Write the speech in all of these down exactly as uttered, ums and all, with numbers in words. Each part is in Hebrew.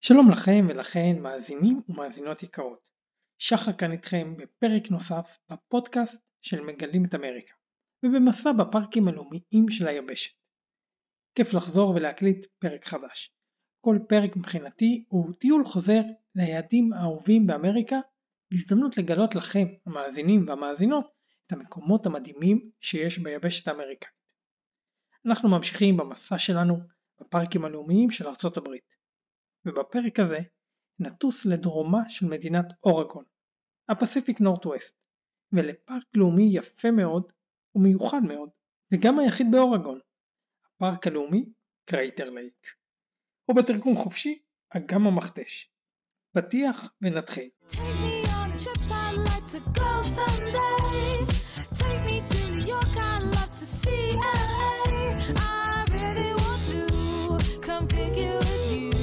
שלום לכם ולכן מאזינים ומאזינות יקרות. שחר כאן איתכם בפרק נוסף בפודקאסט של מגלים את אמריקה ובמסע בפארקים הלאומיים של היבשת. כיף לחזור ולהקליט פרק חדש. כל פרק מבחינתי הוא טיול חוזר ליעדים האהובים באמריקה, הזדמנות לגלות לכם המאזינים והמאזינות את המקומות המדהימים שיש ביבשת האמריקאית. אנחנו ממשיכים במסע שלנו בפארקים הלאומיים של ארצות הברית. ובפרק הזה נטוס לדרומה של מדינת אורגון, הפסיפיק נורת'ווסט, ולפארק לאומי יפה מאוד ומיוחד מאוד, וגם היחיד באורגון, הפארק הלאומי קרייטר לייק, או בתרגום חופשי, אגם המכתש. פתיח ונתחיל. Take me on a trip, I'd like to go someday. Take me to New York, I'd love to see L A. I really want to come pick you with you.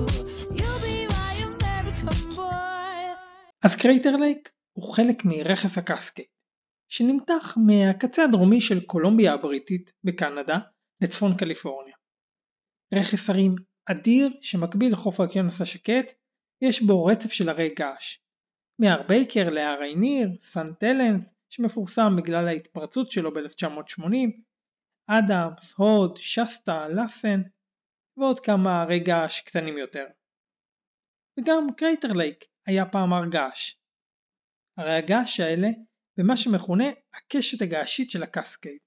אז קרייטר לייק הוא חלק מרכס הקסקייד, שנמתח מהקצה הדרומי של קולומביה הבריטית בקנדה לצפון קליפורניה. רכס הרים אדיר שמקביל לחוף האוקיינוס השקט, יש בו רצף של הרי געש, מהר בייקר להר רייניר, סנט הלנס שמפורסם בגלל ההתפרצות שלו ב-אלף תשע מאות שמונים, אדמס, הוד, שסטה, לאסן ועוד כמה הרי געש קטנים יותר. וגם קרייטר לייק היה פעם הר געש. הרי הגעש האלה במה שמכונה הקשת הגעשית של הקסקייד.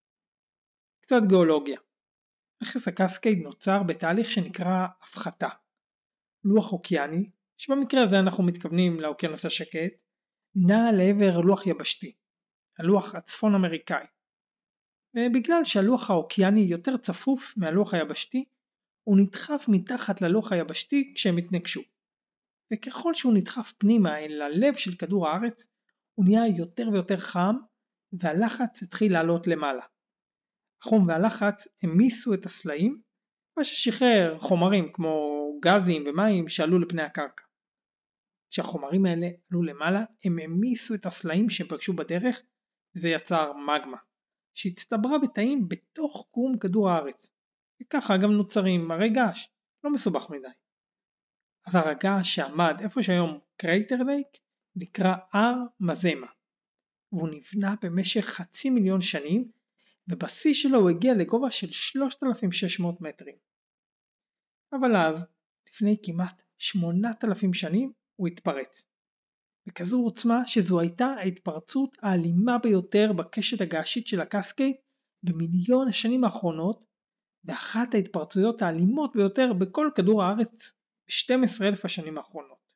קצת גיאולוגיה. רכס הקסקייד נוצר בתהליך שנקרא הפחתה. לוח אוקיאני, שבמקרה הזה אנחנו מתכוונים לאוקיינוס השקט, נע לעבר לוח יבשתי, הלוח הצפון אמריקאי. ובגלל שהלוח האוקיאני יותר צפוף מהלוח היבשתי, הוא נדחף מתחת ללוח היבשתי כשהם התנגשו. וככל שהוא נדחף פנימה אל הלב של כדור הארץ, הוא נהיה יותר ויותר חם, והלחץ התחיל לעלות למעלה. החום והלחץ המיסו את הסלעים, מה ששחרר חומרים כמו גזים ומים שעלו לפני הקרקע. כשהחומרים האלה עלו למעלה, הם המיסו את הסלעים שפגשו בדרך, וזה יצר מגמה, שהצטברה בתאים בתוך קרום כדור הארץ. וככה גם נוצרים הרי געש, לא מסובך מדי. אז הר הגעש שעמד איפה שהיום קרייטר לייק נקרא הר מזמה, והוא נבנה במשך חצי מיליון שנים, ובשיא שלו הוא הגיע לגובה של שלושת אלפים ושש מאות מטרים. אבל אז, לפני כמעט שמונת אלפים שנים, הוא התפרץ. בכזו עוצמה שזו הייתה ההתפרצות האלימה ביותר בקשת הגעשית של הקסקייד במיליון השנים האחרונות, ואחת ההתפרצויות האלימות ביותר בכל כדור הארץ ב-שנים עשר אלף השנים האחרונות.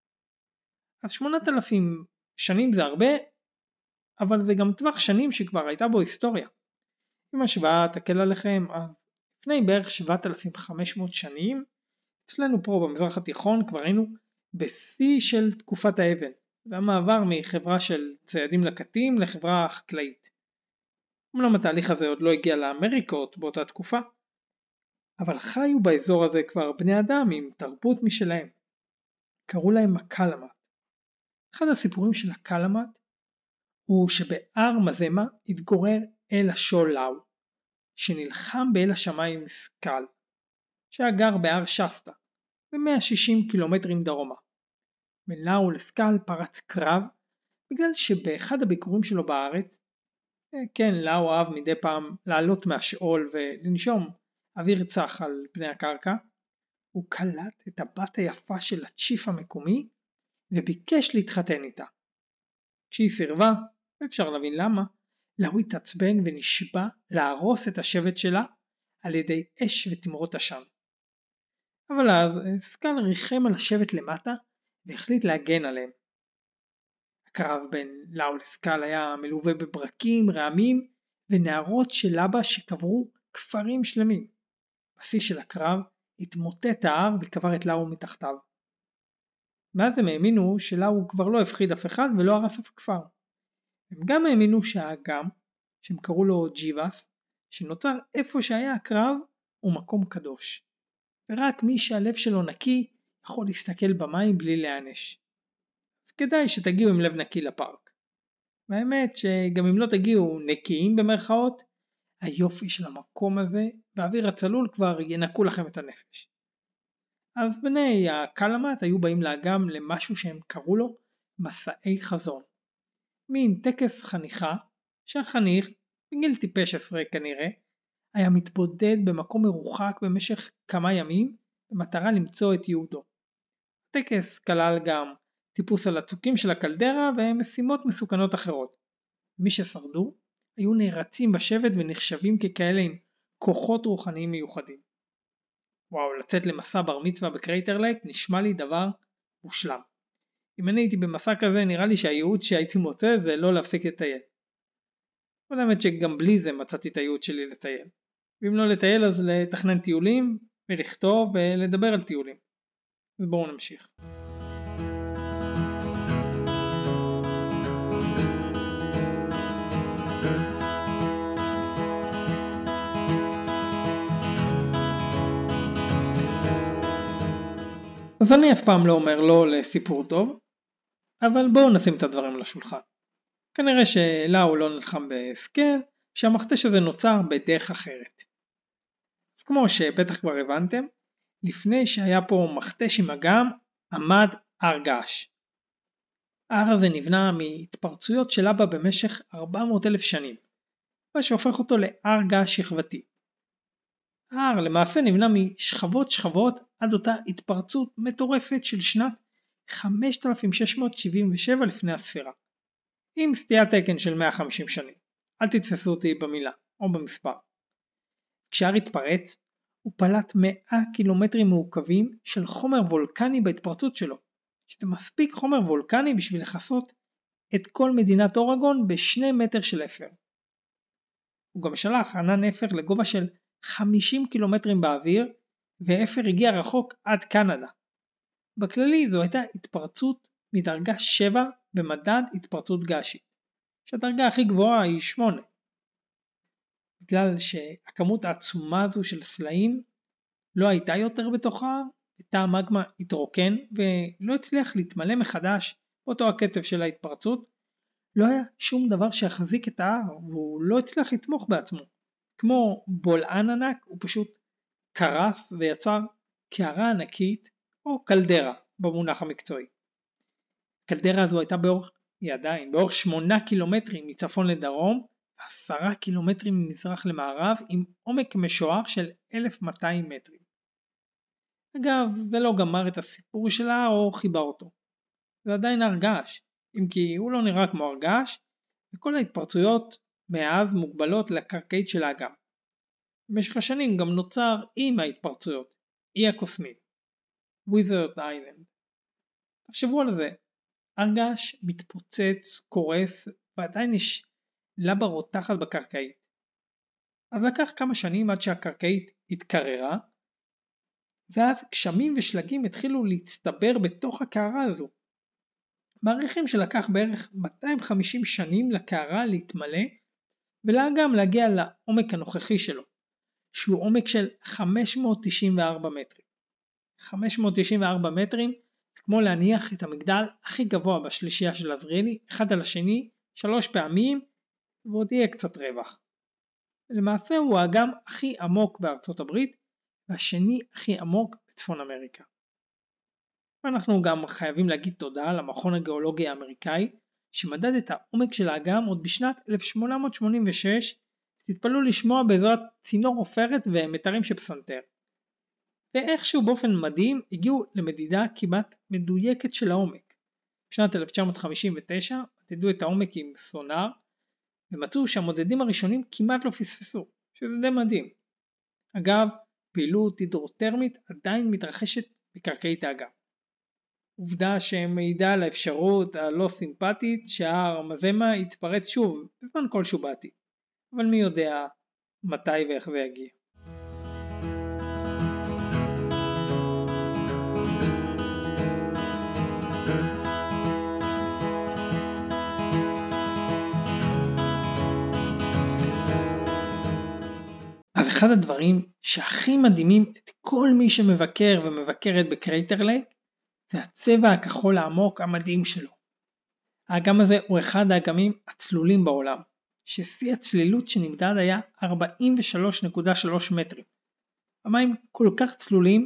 אז שמונת אלפים שנים זה הרבה, אבל זה גם טווח שנים שכבר הייתה בו היסטוריה. אם השוואה תקל עליכם, אז לפני בערך שבעת אלפים וחמש מאות שנים, אצלנו פה במזרח התיכון כבר היינו בשיא של תקופת האבן, והמעבר מחברה של ציידים לקטים לחברה חקלאית. אמנם התהליך הזה עוד לא הגיע לאמריקות באותה תקופה, אבל חיו באזור הזה כבר בני אדם עם תרבות משלהם. קראו להם הקלאמאט. אחד הסיפורים של הקלאמאט הוא שבהר מזמה התגורר אל השול לאו, שנלחם באל השמיים סקל, שהיה גר בהר שסטה, ב-מאה ושישים קילומטרים דרומה. בין לאו לסקל פרץ קרב, בגלל שבאחד הביקורים שלו בארץ, כן, לאו אהב מדי פעם לעלות מהשאול ולנשום אוויר צח על פני הקרקע, הוא קלט את הבת היפה של הצ'יף המקומי וביקש להתחתן איתה. כשהיא סירבה, אפשר להבין למה, לאו התעצבן ונשבע להרוס את השבט שלה על ידי אש ותמרות עשן. אבל אז סקל ריחם על השבט למטה והחליט להגן עליהם. הקרב בין לאו לסקל היה מלווה בברקים, רעמים ונערות של לבה שקברו כפרים שלמים. בשיא של הקרב התמוטט ההר וקבר את לאו מתחתיו. ואז הם האמינו שלאו כבר לא הפחיד אף אחד ולא הרס אף כפר. הם גם האמינו שהאגם, שהם קראו לו ג'יבאס, שנוצר איפה שהיה הקרב, הוא מקום קדוש. ורק מי שהלב שלו נקי יכול להסתכל במים בלי להיענש. אז כדאי שתגיעו עם לב נקי לפארק. והאמת שגם אם לא תגיעו נקיים במרכאות, היופי של המקום הזה והאוויר הצלול כבר ינקו לכם את הנפש. אז בני הקלאמאט היו באים לאגם למשהו שהם קראו לו מסעי חזון. מין טקס חניכה שהחניך, בגיל טיפש עשרה כנראה, היה מתבודד במקום מרוחק במשך כמה ימים במטרה למצוא את יהודו. הטקס כלל גם טיפוס על הצוקים של הקלדרה ומשימות מסוכנות אחרות. מי ששרדו היו נערצים בשבט ונחשבים ככאלה עם כוחות רוחניים מיוחדים. וואו, לצאת למסע בר מצווה בקרייטר לייק נשמע לי דבר מושלם. אם אני הייתי במסע כזה נראה לי שהייעוד שהייתי מוצא זה לא להפסיק לטייל. אבל האמת שגם בלי זה מצאתי את הייעוד שלי לטייל. ואם לא לטייל אז לתכנן טיולים ולכתוב ולדבר על טיולים. אז בואו נמשיך. אז אני אף פעם לא אומר לא לסיפור טוב, אבל בואו נשים את הדברים על השולחן. כנראה שלאו לא נלחם בסקל, שהמכתש הזה נוצר בדרך אחרת. אז כמו שבטח כבר הבנתם, לפני שהיה פה מכתש עם אגם, עמד הר געש. ההר הזה נבנה מהתפרצויות של אבא במשך ארבע מאות אלף שנים, מה שהופך אותו להר געש שכבתי. ההר למעשה נבנה משכבות שכבות עד אותה התפרצות מטורפת של שנת חמשת אלפים שש מאות שבעים ושבע לפני הספירה, עם סטיית תקן של מאה וחמישים שנים. אל תתפסו אותי במילה או במספר. כשההר התפרץ, הוא פלט מאה קילומטרים מעוקבים של חומר וולקני בהתפרצות שלו, שזה מספיק חומר וולקני בשביל לכסות את כל מדינת אורגון בשני מטר של אפר. הוא גם שלח ענן אפר לגובה של חמישים קילומטרים באוויר, ואפר הגיע רחוק עד קנדה. בכללי זו הייתה התפרצות מדרגה שבע במדד התפרצות געשית, שהדרגה הכי גבוהה היא שמונה. בגלל שהכמות העצומה הזו של סלעים לא הייתה יותר בתוכה, תא המגמה התרוקן ולא הצליח להתמלא מחדש באותו הקצב של ההתפרצות, לא היה שום דבר שיחזיק את ההר והוא לא הצליח לתמוך בעצמו. כמו בולען ענק הוא פשוט קרס ויצר קערה ענקית או קלדרה במונח המקצועי. הקלדרה הזו הייתה באורך, היא עדיין באורך שמונה קילומטרים מצפון לדרום, עשרה קילומטרים ממזרח למערב עם עומק משוער של אלף ומאתיים מטרים. אגב, זה לא גמר את הסיפור שלה או חיבר אותו. זה עדיין הר געש, אם כי הוא לא נראה כמו הר געש, וכל ההתפרצויות מאז מוגבלות לקרקעית של האגם. במשך השנים גם נוצר אי מההתפרצויות, אי הקוסמים, Wizard Island. תחשבו על זה, הר געש מתפוצץ, קורס, ועדיין יש לבה רותחת בקרקעית. אז לקח כמה שנים עד שהקרקעית התקררה, ואז גשמים ושלגים התחילו להצטבר בתוך הקערה הזו. מעריכים שלקח בערך מאתיים וחמישים שנים לקערה להתמלא, ולאגם להגיע לעומק הנוכחי שלו, שהוא עומק של חמש מאות תשעים וארבע מטרים. חמש מאות תשעים וארבע מטרים זה כמו להניח את המגדל הכי גבוה בשלישייה של עזריאלי, אחד על השני, שלוש פעמים, ועוד יהיה קצת רווח. למעשה הוא האגם הכי עמוק בארצות הברית, והשני הכי עמוק בצפון אמריקה. ואנחנו גם חייבים להגיד תודה למכון הגיאולוגי האמריקאי, שמדד את העומק של האגם עוד בשנת אלף שמונה מאות שמונים ושש, תתפלאו לשמוע בעזרת צינור עופרת ומטרים שבסנטר. ואיכשהו באופן מדהים הגיעו למדידה כמעט מדויקת של העומק. בשנת אלף תשע מאות חמישים ותשע מדדו את העומק עם סונאר, ומצאו שהמודדים הראשונים כמעט לא פספסו, שזה די מדהים. אגב, פעילות הידרוטרמית עדיין מתרחשת בקרקעית האגם. עובדה שמעידה על האפשרות הלא סימפטית שההר המזמה יתפרץ שוב בזמן כלשהו בעתיד. אבל מי יודע מתי ואיך זה יגיע. אז אחד הדברים שהכי מדהימים את כל מי שמבקר ומבקרת בקרייטר לייק, זה הצבע הכחול העמוק המדהים שלו. האגם הזה הוא אחד האגמים הצלולים בעולם, ששיא הצלילות שנמדד היה ארבעים ושלוש נקודה שלוש מטרים. המים כל כך צלולים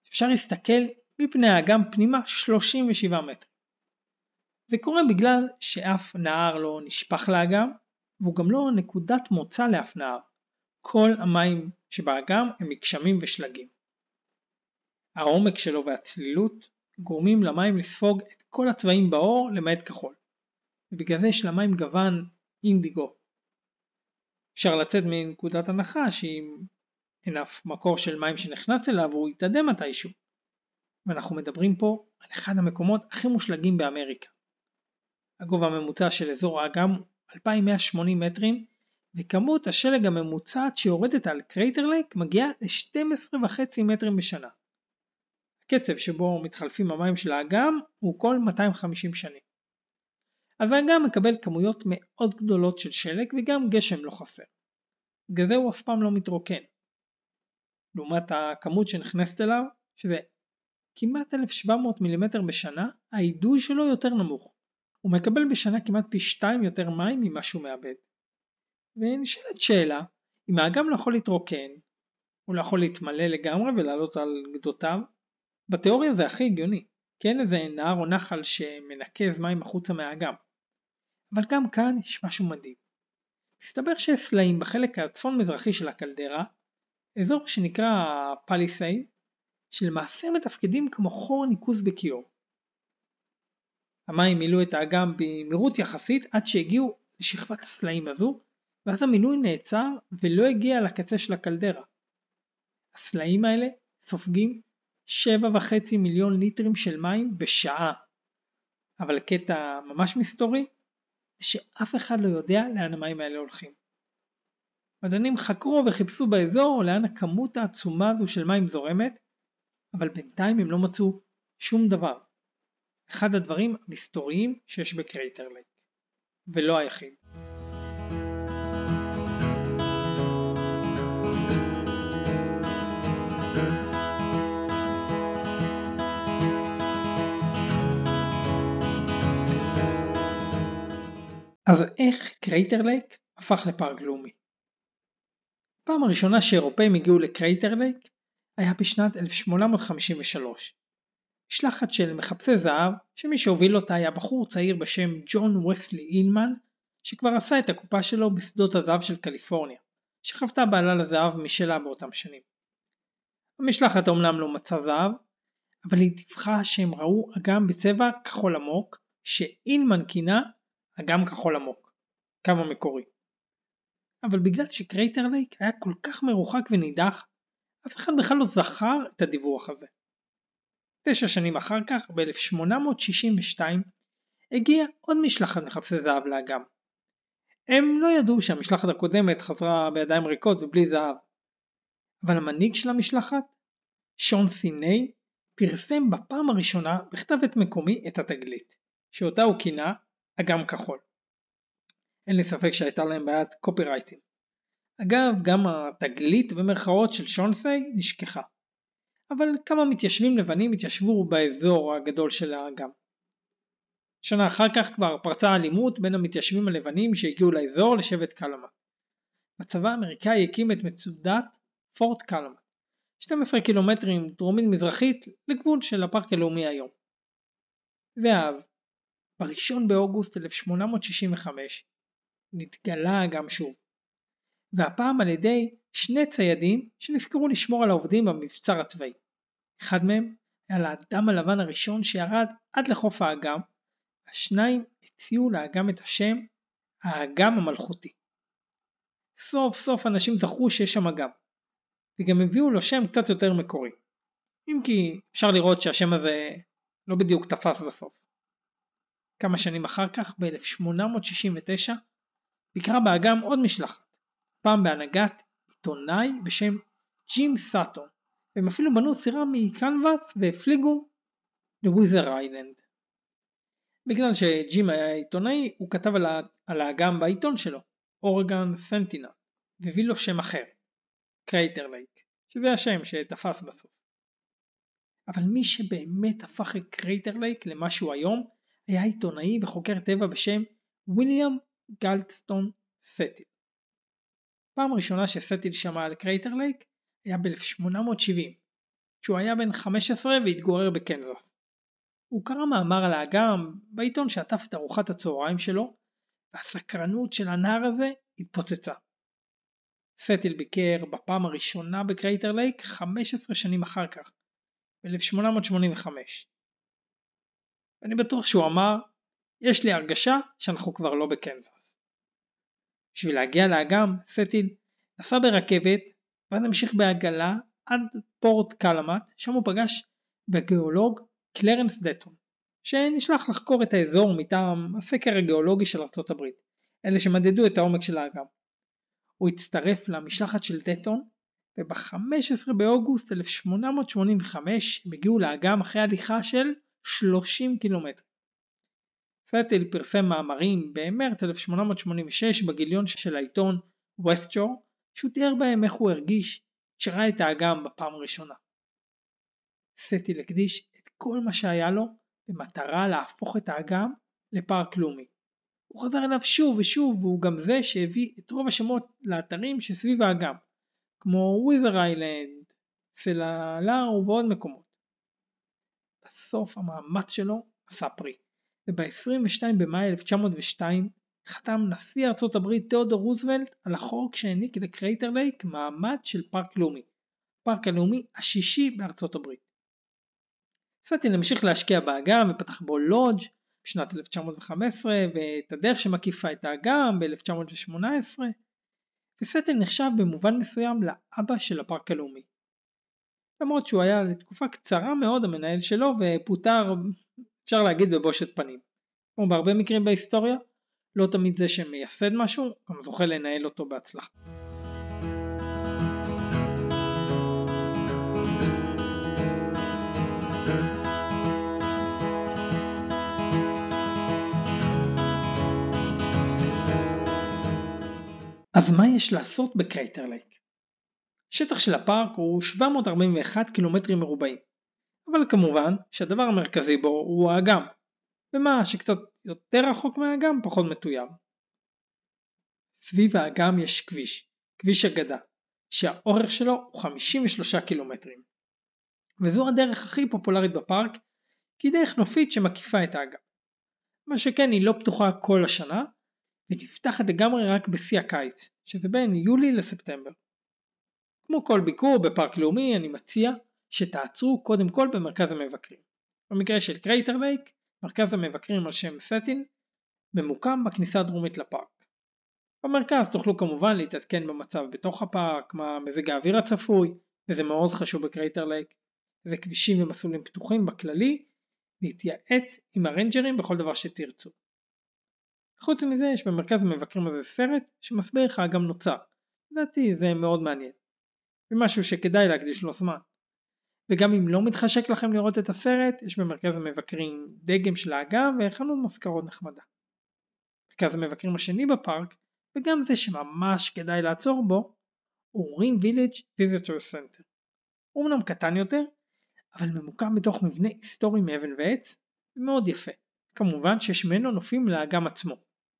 אפשר להסתכל מפני האגם פנימה שלושים ושבעה מטר. זה קורה בגלל שאף נהר לא נשפך לאגם, והוא גם לא נקודת מוצא לאף נהר. כל המים שבאגם הם מגשמים ושלגים. העומק שלו והצלילות גורמים למים לספוג את כל הצבעים באור למעט כחול, ובגלל זה יש למים גוון אינדיגו. אפשר לצאת מנקודת הנחה שאם אין אף מקור של מים שנכנס אליו הוא יתאדה מתישהו. ואנחנו מדברים פה על אחד המקומות הכי מושלגים באמריקה. הגובה הממוצע של אזור האגם הוא אלפיים מאה ושמונים מטרים, וכמות השלג הממוצעת שיורדת על קרייטר לייק מגיעה ל-שנים עשר וחצי מטרים בשנה. הקצב שבו מתחלפים המים של האגם הוא כל מאתיים וחמישים שנים. אז האגם מקבל כמויות מאוד גדולות של שלג וגם גשם לא חסר. בגלל זה הוא אף פעם לא מתרוקן. לעומת הכמות שנכנסת אליו, שזה כמעט אלף ושבע מאות מילימטר בשנה, העידוי שלו יותר נמוך. הוא מקבל בשנה כמעט פי שתיים יותר מים ממה שהוא מאבד. ונשאלת שאלה, אם האגם לא יכול להתרוקן, הוא לא יכול להתמלא לגמרי ולעלות על גדותיו, בתיאוריה זה הכי הגיוני, כי אין איזה נהר או נחל שמנקז מים החוצה מהאגם. אבל גם כאן יש משהו מדהים. מסתבר שיש סלעים בחלק הצפון מזרחי של הקלדרה, אזור שנקרא פליסייד, שלמעשה מתפקדים כמו חור ניקוז בכיור. המים מילאו את האגם במהירות יחסית עד שהגיעו לשכבת הסלעים הזו, ואז המילוי נעצר ולא הגיע לקצה של הקלדרה. הסלעים האלה סופגים שבע וחצי מיליון ליטרים של מים בשעה. אבל הקטע ממש מסתורי, זה שאף אחד לא יודע לאן המים האלה הולכים. מדענים חקרו וחיפשו באזור לאן הכמות העצומה הזו של מים זורמת, אבל בינתיים הם לא מצאו שום דבר. אחד הדברים המסתוריים שיש בקרייטר לייק, ולא היחיד. אז איך קרייטר לייק הפך לפארק לאומי? הפעם הראשונה שאירופאים הגיעו לקרייטר לייק היה בשנת אלף שמונה מאות חמישים ושלוש. משלחת של מחפשי זהב שמי שהוביל אותה היה בחור צעיר בשם ג'ון וסלי אינמן, שכבר עשה את הקופה שלו בשדות הזהב של קליפורניה, שחוותה בעלה לזהב משלה באותם שנים. המשלחת אומנם לא מצאה זהב, אבל היא דיווחה שהם ראו אגם בצבע כחול עמוק, שאינמן כינה אגם כחול עמוק, כמה מקורי. אבל בגלל שקרייטר לייק היה כל כך מרוחק ונידח, אף אחד בכלל לא זכר את הדיווח הזה. תשע שנים אחר כך, ב-אלף שמונה מאות שישים ושתיים, הגיע עוד משלחת מחפשי זהב לאגם. הם לא ידעו שהמשלחת הקודמת חזרה בידיים ריקות ובלי זהב. אבל המנהיג של המשלחת, שון סיני, פרסם בפעם הראשונה בכתב עת מקומי את התגלית, שאותה הוא כינה אגם כחול. אין לי ספק שהייתה להם בעיית קופירייטים. אגב, גם התגלית במרכאות של שון סיני נשכחה. אבל כמה מתיישבים לבנים התיישבו באזור הגדול של האגם. שנה אחר כך כבר פרצה אלימות בין המתיישבים הלבנים שהגיעו לאזור לשבט קלאמה. הצבא האמריקאי הקים את מצודת פורט קלאמה, שנים עשר קילומטרים דרומית מזרחית לגבול של הפארק הלאומי היום. ואז, ב-ראשון באוגוסט אלף שמונה מאות שישים וחמש, נתגלה האגם שוב. והפעם על ידי שני ציידים שנזכרו לשמור על העובדים במבצר הצבאי. אחד מהם היה לאדם הלבן הראשון שירד עד לחוף האגם, השניים הציעו לאגם את השם האגם המלכותי. סוף סוף אנשים זכרו שיש שם אגם, וגם הביאו לו שם קצת יותר מקורי. אם כי אפשר לראות שהשם הזה לא בדיוק תפס בסוף. כמה שנים אחר כך, ב-אלף שמונה מאות שישים ותשע, ביקרה באגם עוד משלחת, פעם בהנהגת עיתונאי בשם ג'ים סאטון, והם אפילו בנו סירה מקנבס והפליגו לוויזר איילנד. בגלל שג'ים היה עיתונאי, הוא כתב על, ה... על האגם בעיתון שלו, אורגון סנטינל, והביא לו שם אחר, קרייטר לייק, שזה השם שתפס בסוף. אבל מי שבאמת הפך את קרייטר לייק למשהו היום, היה עיתונאי וחוקר טבע בשם וויליאם גלדסטון סטיל. פעם ראשונה שסטיל שמע על קרייטר לייק היה ב-אלף שמונה מאות שבעים, כשהוא היה בן חמש עשרה והתגורר בקנזס. הוא קרא מאמר על האגם בעיתון שעטף את ארוחת הצהריים שלו, והסקרנות של הנער הזה התפוצצה. סטיל ביקר בפעם הראשונה בקרייטר לייק חמש עשרה שנים אחר כך, ב-אלף שמונה מאות שמונים וחמש. ואני בטוח שהוא אמר, יש לי הרגשה שאנחנו כבר לא בקנזס. בשביל להגיע לאגם, סטיל נסע ברכבת, ואז המשיך בעגלה עד פורט קלמט, שם הוא פגש בגיאולוג קלרנס דטון, שנשלח לחקור את האזור מטעם הסקר הגיאולוגי של ארצות הברית, אלה שמדדו את העומק של האגם. הוא הצטרף למשלחת של דטון, וב-חמישה עשר באוגוסט אלף שמונה מאות שמונים וחמש הם הגיעו לאגם אחרי הליכה של שלושים קילומטר. סטיל פרסם מאמרים במרץ אלף שמונה מאות שמונים ושש בגיליון של העיתון ווסט שור, שהוא תיאר בהם איך הוא הרגיש שראה את האגם בפעם הראשונה. סטיל הקדיש את כל מה שהיה לו במטרה להפוך את האגם לפארק לאומי. הוא חזר אליו שוב ושוב, והוא גם זה שהביא את רוב השמות לאתרים שסביב האגם, כמו וויזר איילנד, סללאר ועוד מקומות. בסוף המאמץ שלו עשה פרי, וב-עשרים ושניים במאי אלף תשע מאות ושתיים חתם נשיא ארצות הברית תיאודור רוזוולט על החוק שהעניק לקרייטר לייק מעמד של פארק לאומי, הפארק הלאומי השישי בארצות הברית. סטיל המשיך להשקיע באגם ופתח בו לודג' בשנת אלף תשע מאות וחמש עשרה ואת הדרך שמקיפה את האגם ב-אלף תשע מאות שמונה עשרה, וסטיל נחשב במובן מסוים לאבא של הפארק הלאומי. למרות שהוא היה לתקופה קצרה מאוד המנהל שלו ופוטר, אפשר להגיד, בבושת פנים. כמו בהרבה מקרים בהיסטוריה, לא תמיד זה שמייסד משהו גם זוכה לנהל אותו בהצלחה. אז מה יש לעשות בקרייטר לייק? השטח של הפארק הוא שבע מאות ארבעים ואחד קילומטרים מרובעים, אבל כמובן שהדבר המרכזי בו הוא האגם, ומה שקצת יותר רחוק מהאגם פחות מתויר. סביב האגם יש כביש, כביש אגדה, שהאורך שלו הוא חמישים ושלושה קילומטרים, וזו הדרך הכי פופולרית בפארק, כי דרך נופית שמקיפה את האגם. מה שכן, היא לא פתוחה כל השנה, ונפתחת לגמרי רק בשיא הקיץ, שזה בין יולי לספטמבר. כמו כל ביקור בפארק לאומי, אני מציע שתעצרו קודם כל במרכז המבקרים. במקרה של קרייטר לייק, מרכז המבקרים על שם סטיל, ממוקם בכניסה הדרומית לפארק. במרכז תוכלו כמובן להתעדכן במצב בתוך הפארק, מה מזג האוויר הצפוי, וזה מאוד חשוב בקרייטר לייק, זה כבישים ומסלולים פתוחים בכללי, להתייעץ עם הרנג'רים בכל דבר שתרצו. חוץ מזה יש במרכז המבקרים הזה סרט שמסביר איך האגם נוצר. לדעתי זה מאוד מעניין, ומשהו שכדאי להקדיש לו זמן. וגם אם לא מתחשק לכם לראות את הסרט, יש במרכז המבקרים דגם של האגם וחנות מזכרות נחמדה. מרכז המבקרים השני בפארק, וגם זה שממש כדאי לעצור בו, הוא רים וילג' ויזיטור סנטר. הוא אמנם קטן יותר, אבל ממוקם בתוך מבנה היסטורי מאבן ועץ, ומאוד יפה. כמובן שיש ממנו נופים לאגם עצמו.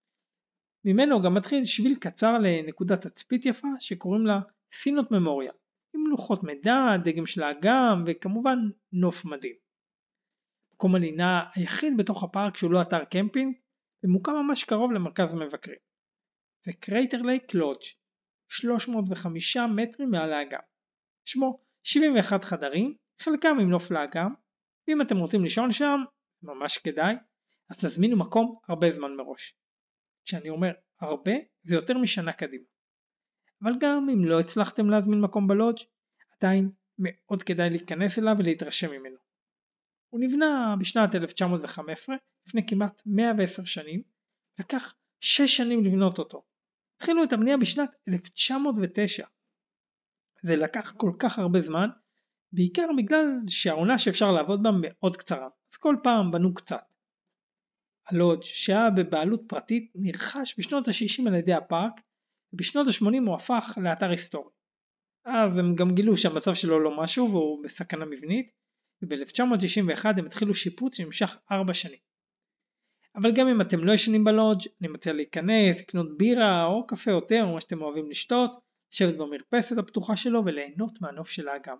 ממנו גם מתחיל שביל קצר לנקודת תצפית יפה שקוראים לה סינות ממוריה, עם לוחות מידע, דגם של האגם וכמובן נוף מדהים. מקום הלינה היחיד בתוך הפארק שהוא לא אתר קמפינג, ומוקם ממש קרוב למרכז המבקרים. זה קרייטר לייק לודג', שלוש מאות וחמישה מטרים מעל האגם. שמו שבעים ואחד חדרים, חלקם עם נוף לאגם, ואם אתם רוצים לישון שם, ממש כדאי, אז תזמינו מקום הרבה זמן מראש. כשאני אומר הרבה, זה יותר משנה קדימה. אבל גם אם לא הצלחתם להזמין מקום בלודג', עדיין מאוד כדאי להיכנס אליו ולהתרשם ממנו. הוא נבנה בשנת אלף תשע מאות וחמש עשרה, לפני כמעט מאה ועשר שנים, לקח שש שנים לבנות אותו. התחילו את הבנייה בשנת אלף תשע מאות ותשע. זה לקח כל כך הרבה זמן, בעיקר בגלל שהעונה שאפשר לעבוד בה מאוד קצרה, אז כל פעם בנו קצת. הלודג' שהיה בבעלות פרטית נרכש בשנות ה-שישים על ידי הפארק, ובשנות ה-שמונים הוא הפך לאתר היסטורי. אז הם גם גילו שהמצב שלו לא משהו והוא בסכנה מבנית, וב-אלף תשע מאות תשעים ואחת הם התחילו שיפוץ שנמשך ארבע שנים. אבל גם אם אתם לא ישנים בלודג', אני מציע להיכנס, לקנות בירה או קפה או תה או מה שאתם אוהבים לשתות, לשבת במרפסת הפתוחה שלו וליהנות מהנוף של האגם.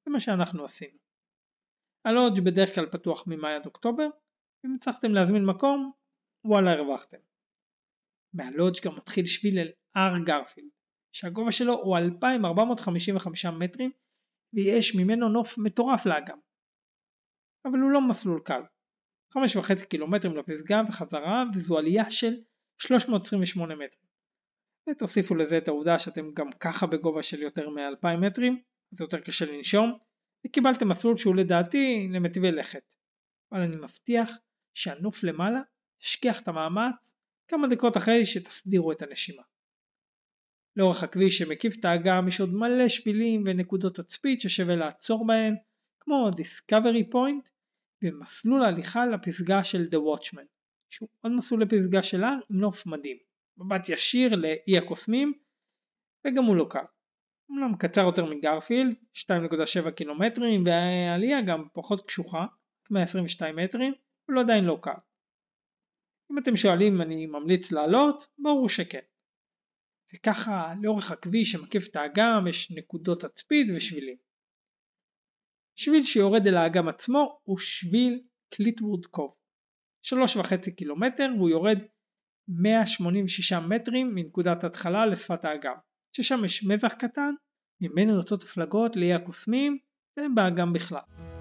זה מה שאנחנו עשינו. הלודג' בדרך כלל פתוח ממאי עד אוקטובר, אם הצלחתם להזמין מקום, וואלה הרווחתם. מהלודג' גם מתחיל שביל אל הר גרפילד, שהגובה שלו הוא אלפיים ארבע מאות חמישים וחמישה מטרים, ויש ממנו נוף מטורף לאגם. אבל הוא לא מסלול קל. חמש וחצי קילומטרים לפסגה וחזרה, וזו עלייה של שלוש מאות עשרים ושמונה מטרים. ותוסיפו לזה את העובדה שאתם גם ככה בגובה של יותר מ-אלפיים מטרים, זה יותר קשה לנשום, וקיבלתם מסלול שהוא לדעתי למטיבי לכת. אבל אני מבטיח שהנוף למעלה ישכיח את המאמץ כמה דקות אחרי שתסדירו את הנשימה. לאורך הכביש שמקיף את האגם יש עוד מלא שבילים ונקודות תצפית ששווה לעצור בהן, כמו Discovery Point ומסלול ההליכה לפסגה של The Watchman, שהוא עוד מסלול לפסגה של הר עם נוף מדהים, מבט ישיר לאי הקוסמים, וגם הוא לא קל. אמנם קצר יותר מגרפילד, שתיים נקודה שבע קילומטרים, והעלייה גם פחות קשוחה, מאה עשרים ושתיים מטרים, אבל עדיין לא קל. אם אתם שואלים אם אני ממליץ לעלות, ברור שכן. וככה לאורך הכביש שמקיף את האגם יש נקודות תצפית ושבילים. שביל שיורד אל האגם עצמו הוא שביל קליטווד קוב, שלוש וחצי קילומטר, והוא יורד מאה שמונים ושישה מטרים מנקודת התחלה לשפת האגם, ששם יש מזח קטן, ממנו יוצאות הפלגות לאי הקוסמים ובאגם בכלל.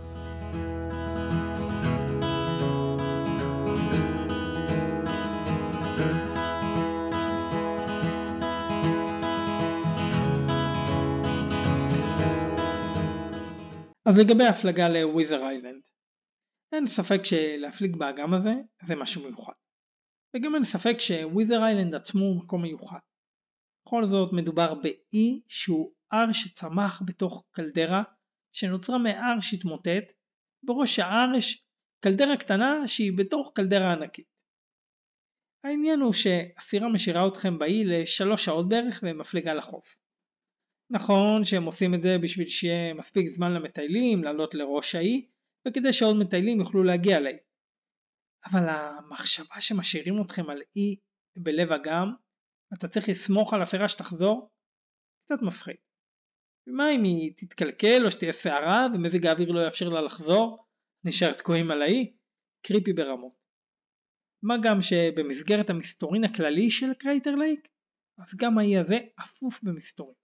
אז לגבי ההפלגה לוויזר איילנד, אין ספק שלהפליג באגם הזה זה משהו מיוחד. וגם אין ספק שוויזר איילנד עצמו הוא מקום מיוחד. בכל זאת מדובר באי שהוא הר שצמח בתוך קלדרה שנוצרה מהר שהתמוטט, בראש ההר יש קלדרה קטנה שהיא בתוך קלדרה ענקית. העניין הוא שהסירה משאירה אתכם באי לשלוש שעות בערך ומפליגה לחוף. נכון שהם עושים את זה בשביל שיהיה מספיק זמן למטיילים לעלות לראש האי, וכדי שעוד מטיילים יוכלו להגיע לאי. אבל המחשבה שמשאירים אתכם על אי בלב אגם, אתה צריך לסמוך על הסירה שתחזור, קצת מפחיד. ומה אם היא תתקלקל או שתהיה שערה ומזג האוויר לא יאפשר לה לחזור, נשאר תקועים על האי? קריפי ברמות. מה גם שבמסגרת המסתורין הכללי של קרייטר לייק, אז גם האי הזה אפוף במסתורין.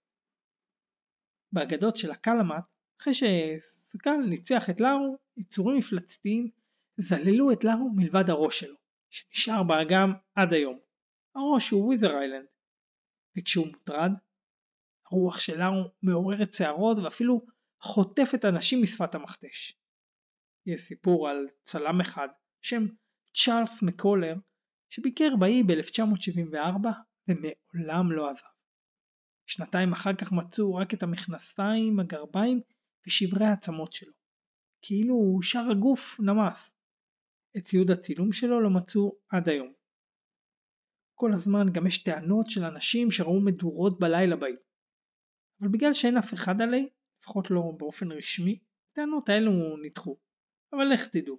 באגדות של הקלאמאט, אחרי שסקל ניצח את לארו, יצורים מפלצתיים זללו את לארו מלבד הראש שלו, שנשאר באגם עד היום. הראש הוא וויזר איילנד, וכשהוא מוטרד, הרוח של לארו מעוררת שערות ואפילו חוטפת אנשים משפת המכתש. יש סיפור על צלם אחד בשם צ'ארלס מקולר, שביקר באי ב-אלף תשע מאות שבעים וארבע ומעולם לא עזב. שנתיים אחר כך מצאו רק את המכנסיים, הגרביים ושברי העצמות שלו, כאילו שאר הגוף נמס. את ציוד הצילום שלו לא מצאו עד היום. כל הזמן גם יש טענות של אנשים שראו מדורות בלילה באי. אבל בגלל שאין אף אחד עלי, לפחות לא באופן רשמי, הטענות האלו נדחו. אבל איך תדעו?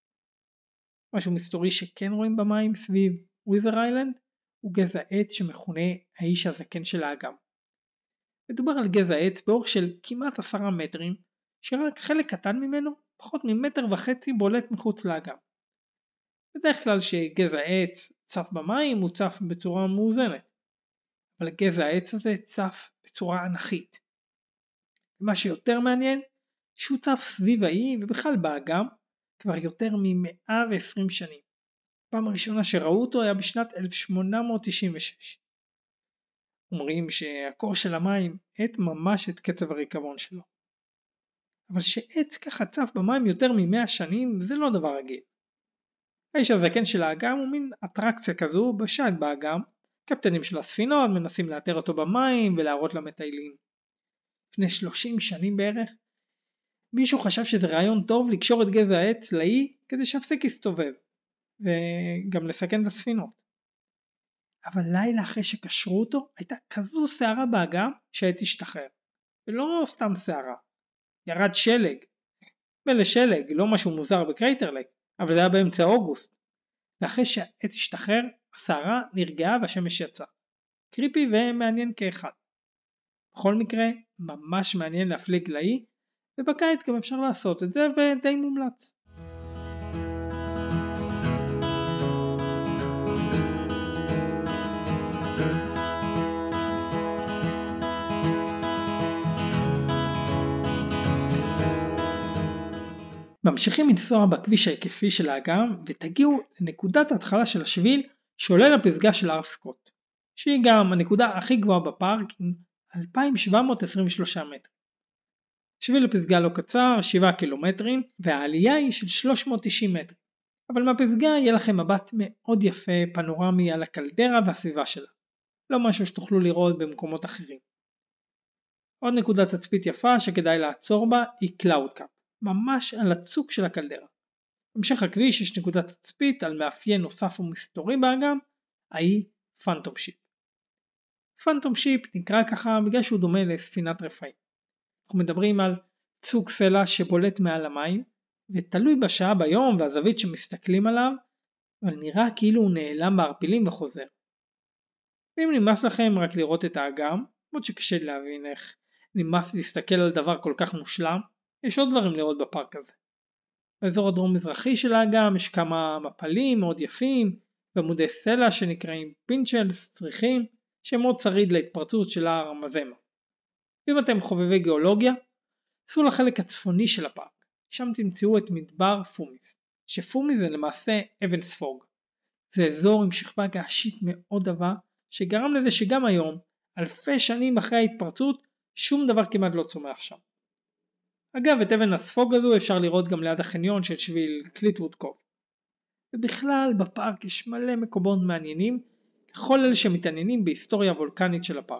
משהו מסתורי שכן רואים במים סביב וויזר איילנד, הוא גזע עץ שמכונה האיש הזקן של האגם. מדובר על גזע עץ באורך של כמעט עשרה מטרים, שרק חלק קטן ממנו, פחות ממטר וחצי, בולט מחוץ לאגם. בדרך כלל שגזע עץ צף במים הוא צף בצורה מאוזנת, אבל גזע העץ הזה צף בצורה אנכית. ומה שיותר מעניין, שהוא צף סביב האי ובכלל באגם כבר יותר מ-מאה ועשרים שנים. הפעם הראשונה שראו אותו היה בשנת אלף שמונה מאות תשעים ושש. אומרים שהקור של המים האט ממש את קצב הריקבון שלו. אבל שעץ ככה צף במים יותר מ-מאה שנים זה לא דבר רגיל. האיש הזקן של האגם הוא מין אטרקציה כזו בשד באגם, קפטנים של הספינות מנסים לאתר אותו במים ולהראות למטיילים. לפני שלושים שנים בערך, מישהו חשב שזה רעיון טוב לקשור את גזע העץ לאי כדי שהפסיק יסתובב, וגם לסכן את הספינות. אבל לילה אחרי שקשרו אותו, הייתה כזו שערה באגם שהעץ השתחרר. ולא סתם שערה, ירד שלג. ולשלג, לא משהו מוזר בקרייטר לייק, אבל זה היה באמצע אוגוסט. ואחרי שהעץ השתחרר, השערה נרגעה והשמש יצא. קריפי ומעניין כאחד. בכל מקרה, ממש מעניין להפליג לאי, ובקיץ גם אפשר לעשות את זה ודי מומלץ. ממשיכים לנסוע בכביש ההיקפי של האגם ותגיעו לנקודת ההתחלה של השביל שעולה לפסגה של הר סקוט, שהיא גם הנקודה הכי גבוהה בפארק עם אלפיים שבע מאות עשרים ושלושה מטר. שביל הפסגה לא קצר, שבעה קילומטרים, והעלייה היא של שלוש מאות תשעים מטר. אבל מהפסגה יהיה לכם מבט מאוד יפה פנורמי על הקלדרה והסביבה שלה. לא משהו שתוכלו לראות במקומות אחרים. עוד נקודת תצפית יפה שכדאי לעצור בה היא קלאוד קאפ, ממש על הצוק של הקלדרה. במשך הכביש יש נקודת תצפית על מאפיין נוסף ומסתורי באגם, האי פנטום שיפ. פנטום שיפ נקרא ככה בגלל שהוא דומה לספינת רפאים. אנחנו מדברים על צוק סלע שבולט מעל המים, ותלוי בשעה ביום והזווית שמסתכלים עליו, אבל נראה כאילו הוא נעלם בערפילים וחוזר. ואם נמאס לכם רק לראות את האגם, עוד שקשה להבין איך נמאס להסתכל על דבר כל כך מושלם, יש עוד דברים לראות בפארק הזה. באזור הדרום מזרחי של האגם יש כמה מפלים מאוד יפים, ועמודי סלע שנקראים פינצ'לס, צריכים, שהם מאוד שריד להתפרצות של ההר המזמה. ואם אתם חובבי גיאולוגיה, סעו לחלק הצפוני של הפארק, שם תמצאו את מדבר פומיס, שפומיס זה למעשה אבן ספוג. זה אזור עם שכבה געשית מאוד עבה, שגרם לזה שגם היום, אלפי שנים אחרי ההתפרצות, שום דבר כמעט לא צומח שם. אגב, את אבן הספוג הזו אפשר לראות גם ליד החניון של שביל קליטווד קוב. ובכלל בפארק יש מלא מקומות מעניינים, לכל אלה שמתעניינים בהיסטוריה וולקנית של הפארק.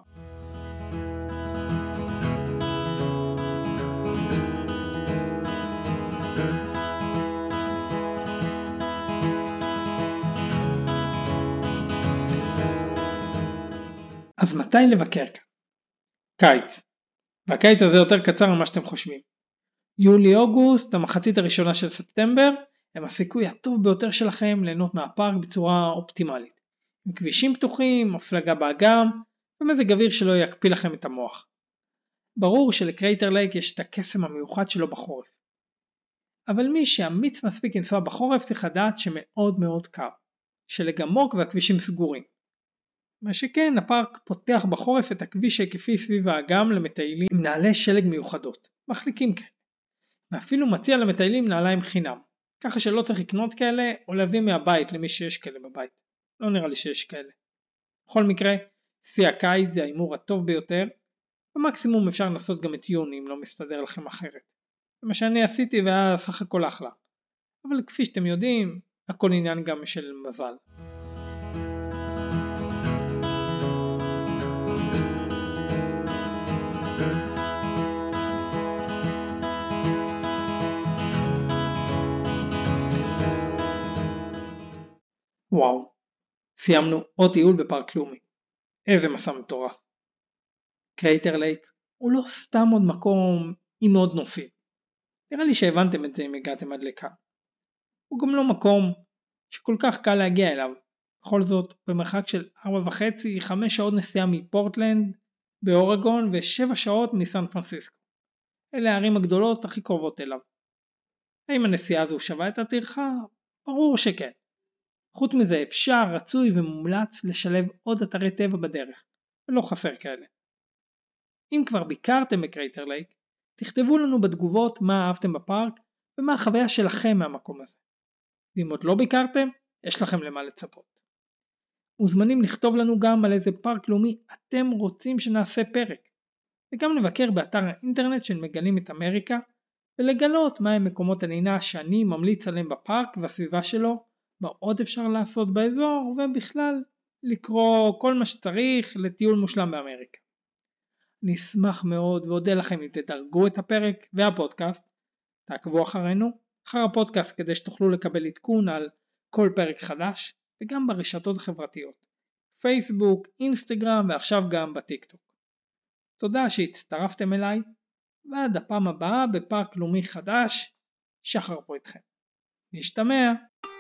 אז מתי לבקר כאן? קיץ. והקיץ הזה יותר קצר ממה שאתם חושבים. יולי-אוגוסט, המחצית הראשונה של ספטמבר, הם הסיכוי הטוב ביותר שלכם ליהנות מהפארק בצורה אופטימלית. עם כבישים פתוחים, הפלגה באגם, ומזג אוויר שלא יקפיא לכם את המוח. ברור שלקרייטר לייק יש את הקסם המיוחד שלו בחורף. אבל מי שאמיץ מספיק לנסוע בחורף צריך לדעת שמאוד מאוד קר. שלג עמוק והכבישים סגורים. מה שכן, הפארק פותח בחורף את הכביש ההיקפי סביב האגם למטיילים עם נעלי שלג מיוחדות, מחליקים כאלה. ואפילו מציע למטיילים נעליים חינם, ככה שלא צריך לקנות כאלה או להביא מהבית למי שיש כאלה בבית. לא נראה לי שיש כאלה. בכל מקרה, שיא הקיץ זה האימור הטוב ביותר, במקסימום אפשר לנסות גם את יוני אם לא מסתדר לכם אחרת. זה מה שאני עשיתי והיה סך הכל אחלה. אבל כפי שאתם יודעים, הכל עניין גם של מזל. וואו, סיימנו עוד טיול בפארק לאומי. איזה מסע מטורף. קרייטר לייק הוא לא סתם עוד מקום עם מאוד נופים. נראה לי שהבנתם את זה אם הגעתם עד לכאן. הוא גם לא מקום שכל כך קל להגיע אליו. בכל זאת, במרחק של ארבע וחצי חמש שעות נסיעה מפורטלנד באורגון ושבע שעות מסן פרנסיסקו. אלה הערים הגדולות הכי קרובות אליו. האם הנסיעה הזו שווה את הטרחה? ברור שכן. חוץ מזה אפשר, רצוי ומומלץ לשלב עוד אתרי טבע בדרך, ולא חסר כאלה. אם כבר ביקרתם בקרייטר לייק, תכתבו לנו בתגובות מה אהבתם בפארק ומה החוויה שלכם מהמקום הזה. ואם עוד לא ביקרתם, יש לכם למה לצפות. מוזמנים לכתוב לנו גם על איזה פארק לאומי אתם רוצים שנעשה פרק, וגם לבקר באתר האינטרנט של מגלים את אמריקה, ולגלות מהם מקומות הלינה שאני ממליץ עליהם בפארק והסביבה שלו, מה עוד אפשר לעשות באזור, ובכלל לקרוא כל מה שצריך לטיול מושלם באמריקה. אני אשמח מאוד ואודה לכם אם תדרגו את הפרק והפודקאסט, תעקבו אחרינו, אחר הפודקאסט כדי שתוכלו לקבל עדכון על כל פרק חדש, וגם ברשתות החברתיות, פייסבוק, אינסטגרם ועכשיו גם בטיקטוק. תודה שהצטרפתם אליי, ועד הפעם הבאה בפארק לאומי חדש, שחר פה איתכם. נשתמע.